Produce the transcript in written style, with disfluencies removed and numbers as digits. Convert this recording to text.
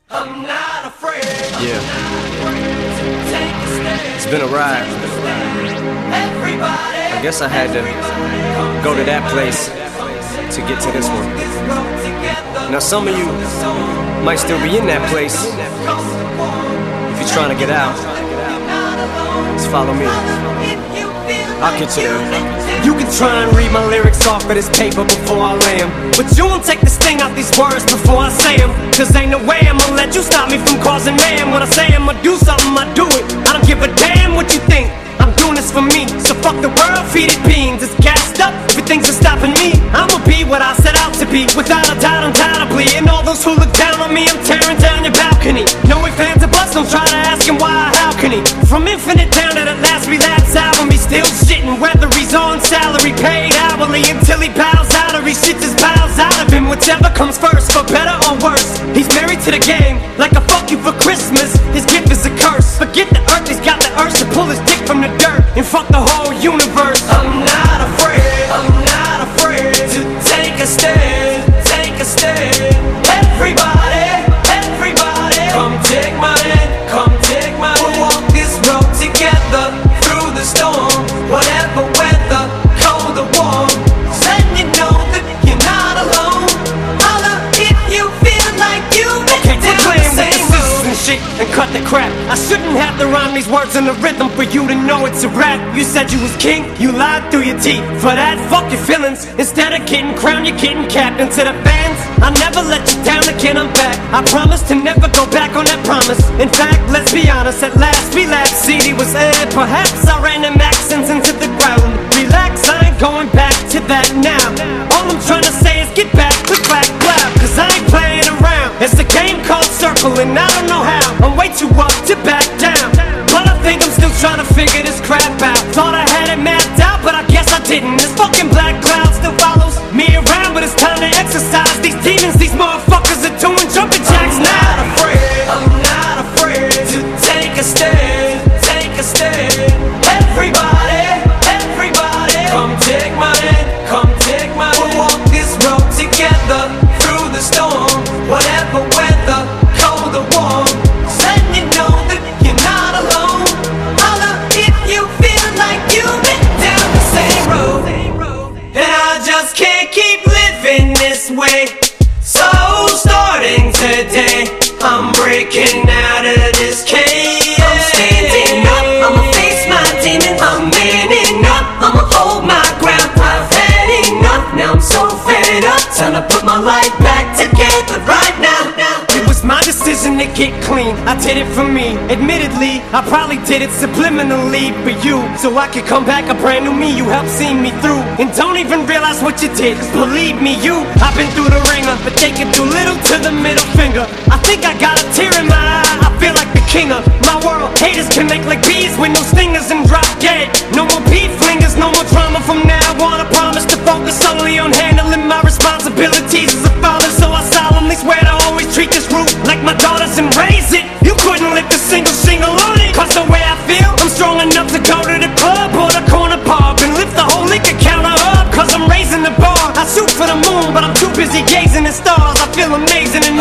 I'm not afraid. Yeah. Take a stand. It's been a ride. Everybody. I guess I had to go to that place to get to this one. Now some of you might still be in that place. If you're trying to get out, just follow me. I'll get you there. You can try and read my lyrics off of this paper before I lay 'em, but you won't take the sting out these words before I say 'em. Cause ain't no way I'ma let you stop me from causing mayhem. When I say I'ma do something, I do it. I don't give a damn what you think. I'm doing this for me, so fuck the world, feed it beans. It's gassed up, everything's stopping me. I'ma be what I set out to be, without a doubt, undoubtedly. And all those who look down on me, I'm tearing down your balcony. No ifs, ands, or buts, don't try to ask him why or how can he. From Infinite down to the last relapse album, he's still shitting. Whether he's on salary, paid hourly, until he bows out or he shits his bowels out of him. Whichever comes first, for better or worse. He's married to the game, like a fuck you for Christmas. His gift is a curse. Forget the earth, he's got the urge to pull his dick from the dirt and fuck the whole universe. I'm not afraid. I'm not afraid to take a stand. Take a stand. Everybody, everybody, come take my hand. Come take my hand. We'll walk this road together through the storm. Whatever weather, cold or warm. Letting you know that you're not alone. Holla if you feel like you've been down the same road. And shit and cut the crap. I shouldn't have to rhyme these words in the rhythm for you to know it's a rap. You said you was king, you lied through your teeth. For that, fuck your feelings. Instead of getting crowned, you're getting capped. And to the fans, I never let you down again, I'm back. I promise to never go back on that promise. In fact, let's be honest, at last relapse CD was aired. Perhaps I ran them accents into the ground. Relax, I ain't going back to that now. All I'm trying to say is get back, click, clack, clap. Cause I ain't playing around. It's a game called Circle and I don't know how. I'm way too up to back down, but I think I'm still trying to figure this crap out. Thought I had it mapped out, but I guess I didn't. This fucking black cloud still follows me around, but it's time to exercise these demons. These motherfuckers are doing jumping jacks now. I'm not afraid to take a stand. Take a stand. Everybody, everybody, come take my hand. Come take my hand. We'll walk this road together through the storm. Whatever weather, cold or warm. Letting you know that you're not alone. Holla if you feel like you've been down the same road. And I just can't keep living this way. So starting today, I'm breaking out of this cage. I'm standing up, I'ma face my demons. I'm manning up, I'ma hold my ground. I've had enough, now I'm so fed up. Time to put my life back together right now. It was my decision to get clean, I did it for me. Admittedly, I probably did it subliminally for you, so I could come back a brand new me. You helped see me through, and don't even realize what you did. Cause believe me, I've been through the ringer, but they can do little to the middle finger. I think I got a tear in my eye, I feel like the king of my world. Haters can make like bees with no stingers and drop dead. No more beef flingers, no more drama from now on. I promise to focus solely on handling my responsibilities as a father. So I solemnly swear to always treat this roof like my daughters and raise it. You couldn't lift a single shingle on it. Cause the way I feel, I'm strong enough to go to the club or the corner pub and lift the whole liquor counter up. Cause I'm raising the bar. I shoot for the moon, but I'm too busy gazing at stars. I feel amazing and